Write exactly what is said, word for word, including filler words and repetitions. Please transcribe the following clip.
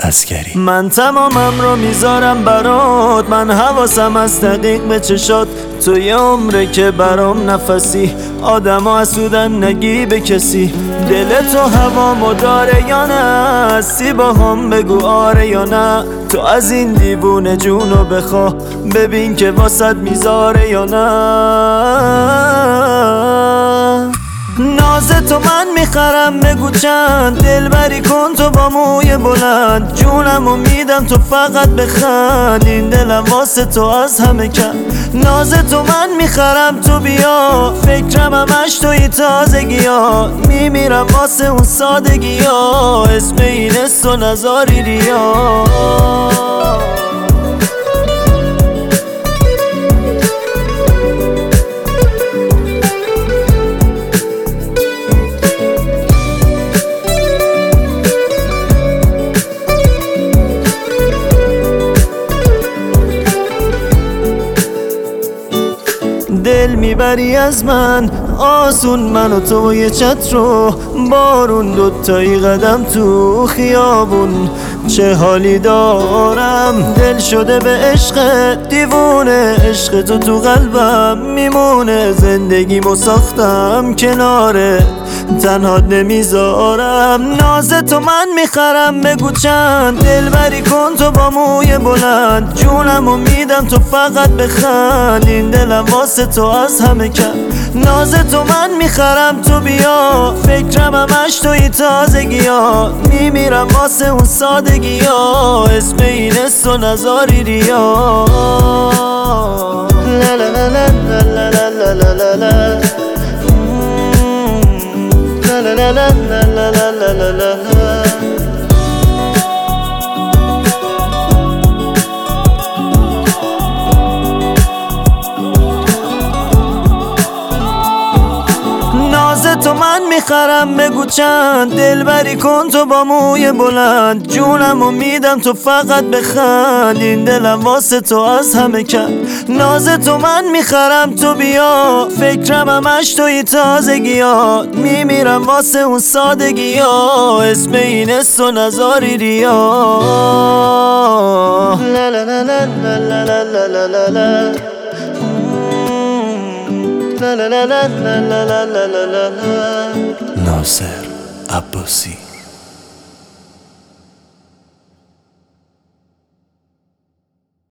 عسکری. من تمامم رو میذارم برات، من حواسم از دقیق به چشات. تو یه عمره که برام نفسی، آدم ها حسودن نگی به کسی. دل تو هوامو داره یا نه؟ هستی با هم بگو آره یا نه. تو از این دیوونه جونو بخوا، ببین که واسط میذاره یا نه. ناز تو من میخرم بگو چند، دلبری کن تو با موی بلند. جونمو میدم تو فقط بخند، این دلم واسه تو از همه کم. ناز تو من میخرم تو بیا، فکرم همش توی تازگی ها. میمیرم واسه اون سادگی ها، اسم این است و نزاری ریا. دل میبری از من آسون، من و تو و یه چتر و بارون، دوتایی قدم تو خیابون. چه حالی دارم، دل شده به عشق دیوونه. عشق تو تو قلبم میمونه، زندگیمو ساختم کناره، تنها نمیذارم. ناز تو من میخرم بگو چند، دلبری کن تو با موی بلند. جونمو میدم تو فقط بخند، این دلم واسه تو از همه کم. ناز تو من میخرم تو بیا، فکرم همش توی تازگی ها. میمیرم واسه اون سادگی ها، اسم این است و نزاری ریا. لا لا لا لا لا لا لا لا لا لا لا لا لا لا لا لا لا. ناز تو من میخرم بگو چند، دلبری کن تو با موی بلند. جونمو میدم تو فقط بخند، این دلم واسه تو از همه کم. ناز تو من میخرم تو بیا، فکرم همش توی تازگی ها. میمیرم واسه اون سادگی ها، اسم این است و نزاری ریا. لا لا لا لا لا لا لا لا لا. ناصر عباسی.